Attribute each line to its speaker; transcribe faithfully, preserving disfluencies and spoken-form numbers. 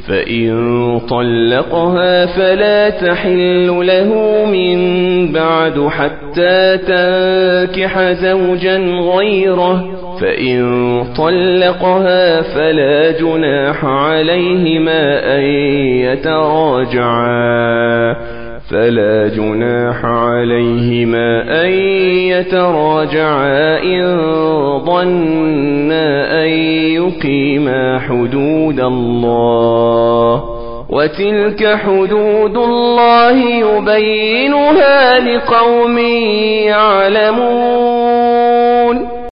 Speaker 1: فإن طلقها فلا تحل له من بعد حتى تنكح زوجا غيره، فإن طلقها فلا جناح عليهما أن يتراجعا فلا جناح عليهما أن يتراجعا إن ظنا أن يقيما حدود الله، وتلك حدود الله يبينها لقوم يعلمون.